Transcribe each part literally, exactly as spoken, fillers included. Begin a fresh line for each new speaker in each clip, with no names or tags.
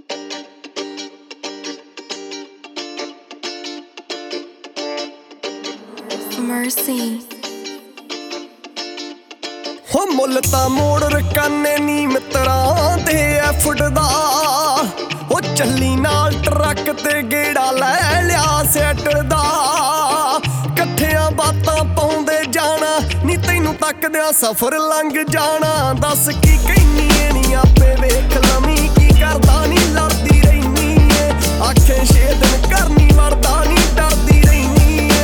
Mercy
ਹੋ ਮੁੱਲ ਤਾਂ ਮੋੜ ਰਕਾਨੇ ਨੀ ਮਿੱਤਰਾਂ ਦੇ ਐਫਟ ਦਾ ਉਹ ਚੱਲੀ ਨਾਲ ਟਰੱਕ ਤੇ ਗੇੜਾ ਲੈ ਲਿਆ ਸੈਟਰ ਦਾ ਇਕੱਠਿਆਂ ਬਾਤਾਂ ਪਾਉਂਦੇ ਜਾਣਾ ਨੀ ਤੈਨੂੰ ਤੱਕਦਿਆਂ ਸਫ਼ਰ ਲੰਘ ਜਾਣਾ ਦੱਸ ਕੀ ਕਹਿਨੀ ਏ ਨੀ ਆਪੇ ਵੇਖ ਲਵੀਂ ਕੀ ਕਰਦਾ ਨੀ ਲੜਦੀ ਰਹਿਨੀ ਏ ਆਖੇ ਛੇ ਦਿਨ ਘਰ ਨੀ ਵੜਦਾ ਨੀ ਡਰਦੀ ਰਹਿਨੀ ਏ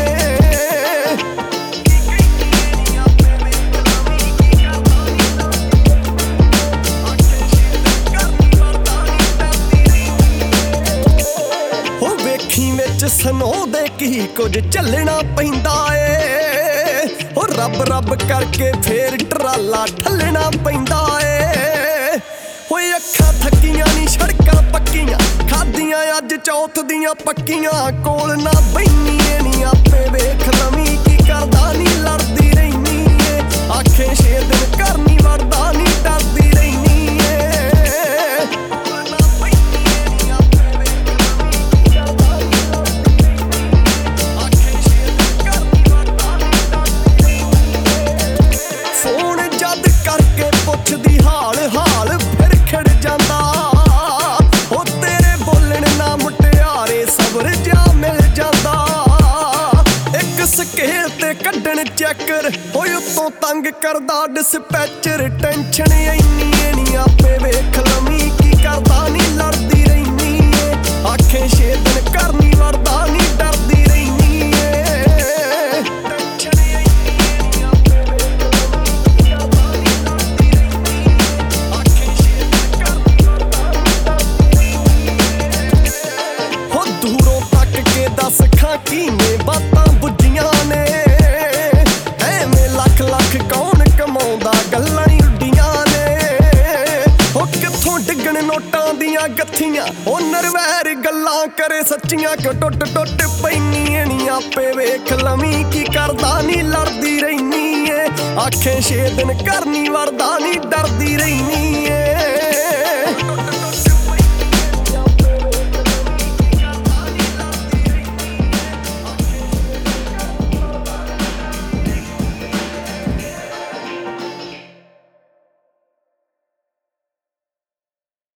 ਸਨੋ ਦੇ ਕੀ ਕੁਝ ਚੱਲਣਾ ਪੈਂਦਾ ਏ ਉਹ ਰੱਬ ਰੱਬ ਕਰਕੇ ਫੇਰ ਟਰਾਲਾ ਠੱਲਣਾ ਪੈਂਦਾ ਏ ਹੋਏ ਅੱਖਾਂ ਥੱਕੀਆਂ ਨੀ ਸੜਕਾਂ ਪੱਕੀਆਂ ਖਾਦੀਆਂ ਅੱਜ ਚੌਥ ਦੀਆਂ ਪੱਕੀਆਂ ਕੋਲ ਨਾ ਬੈਨੀ ਏ ਨੀ ਆਪੇ ਵੇਖ ਲਵੀਂ ਕੀ ਕਰਦਾ ਨੀ ਲੜਦੀ ਰਹਿਨੀ ਏ ਆਖੇ ਛੇ ਦਿਨ ਘਰ ਨੀ ਵੜਦਾ ਨੀ ਡਰਦੀ ਰਹਿਨੀ ਏ ਪੁੱਛਦੀ ਹਾਲ ਹਾਲ ਫਿਰ ਖਿੜ ਜਾਂਦਾ ਉਹ ਤੇਰੇ ਬੋਲਣ ਨਾ ਮੁਟਿਆਰੇ ਸਬਰ ਜਾ ਮਿਲ ਜਾਂਦਾ ਇੱਕ ਸਕੇਲ ਤੇ ਕੱਢਣ ਚੈੱਕਰ ਹੋਏ ਉੱਤੋਂ ਤੰਗ ਕਰਦਾ ਡਿਸਪੈਚਰ ਟੈਨਸ਼ਨ ਇੰਨੀ ਏ ਨੀ ਆਪੇ ਵੇਖ ਲਵੀਂ ਕੀ ਕਰਦਾ ਨੀ ਲੜਦੀ ਰਹਿਨੀ ਏ ਆਖੇ ਛੇ ਦਿਨ ਘਰ ਨੀ ਵੜਦਾ ਨੀ ਡਰਦੀ ਰਹਿਨੀ ਏ ਦੱਸ ਖਾਂ ਕਿਵੇਂ ਬਾਤਾਂ ਬੁੱਝੀਆਂ ਨੇ ਐਵੇਂ ਲੱਖ ਲੱਖ ਕੌਣ ਕਮਾਉਂਦਾ ਗੱਲਾਂ ਹੀ ਉੱਡੀਆਂ ਨੇ ਉਹ ਕਿੱਥੋਂ ਡਿੱਗਣ ਨੋਟਾਂ ਦੀਆਂ ਗੱਥੀਆਂ ਉਹ ਨਰਵੈਰ ਗੱਲਾਂ ਕਰੇ ਸੱਚੀਆਂ ਕਿਉਂ ਟੁੱਟ ਟੁੱਟ ਪੈਨੀ ਏ ਨੀ ਆਪੇ ਵੇਖ ਲਵੀਂ ਕੀ ਕਰਦਾ ਨੀ ਲੜਦੀ ਰਹਿਨੀ ਏ ਆਖੇ ਛੇ ਦਿਨ ਘਰ ਨੀ ਵੜਦਾ ਨੀ ਡਰਦੀ ਰਹਿਨੀ ਏ